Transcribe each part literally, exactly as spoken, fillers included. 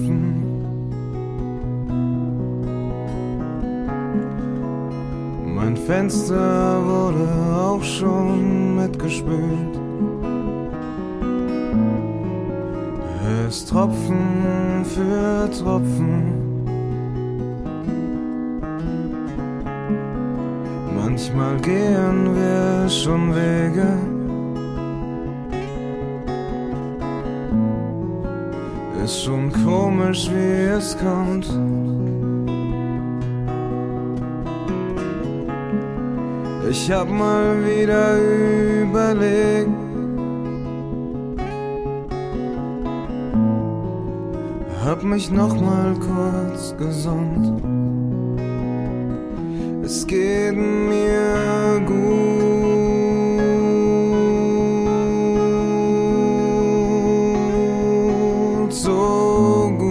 Tropfen. Mein Fenster wurde auch schon mitgespült. Es Tropfen für Tropfen. Manchmal gehen wir schon Wege, ist schon komisch, wie es kommt. Ich hab mal wieder überlegt, hab mich noch mal kurz gesonnt. Es geht mir gut, so gut.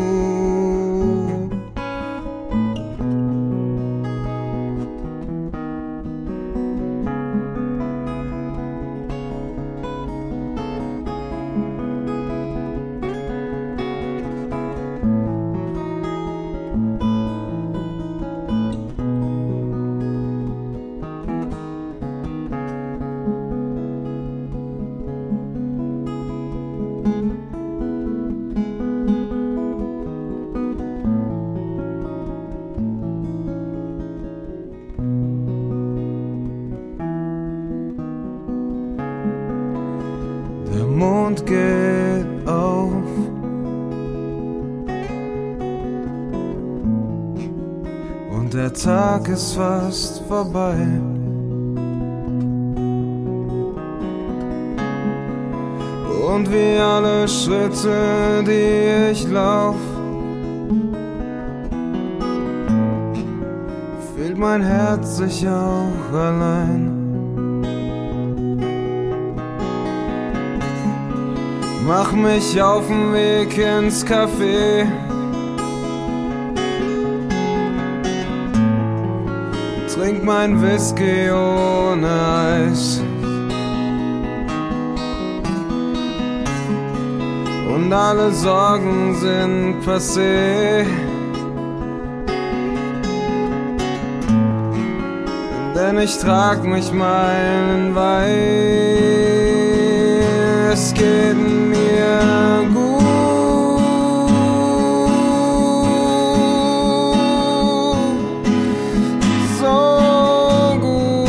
Der Mond geht auf und der Tag ist fast vorbei. Und wie alle Schritte, die ich lauf, fühlt mein Herz sich auch allein. Mach mich auf den Weg ins Café, trink mein Whisky ohne Eis und alle Sorgen sind passé, denn ich trag mich meilenweit. Es geht mir gut, so gut.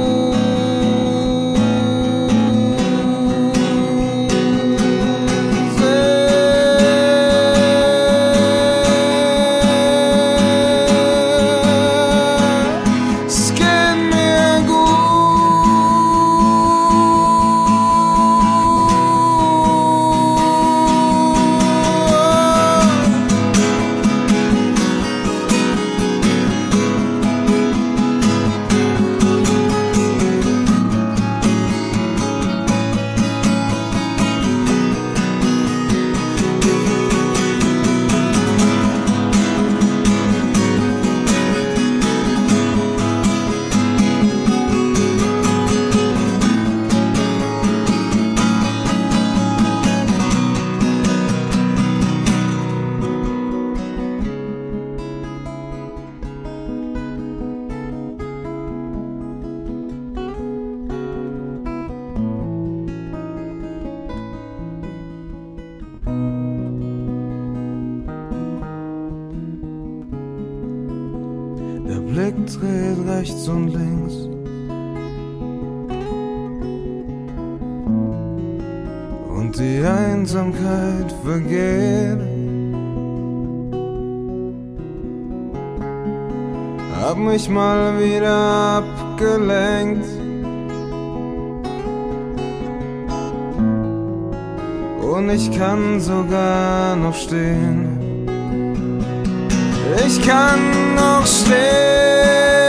Es geht mir gut. Der Blick dreht rechts und links und die Einsamkeit vergeht. Hab mich mal wieder abgelenkt und ich kann sogar noch stehen. Ich kann noch stehen.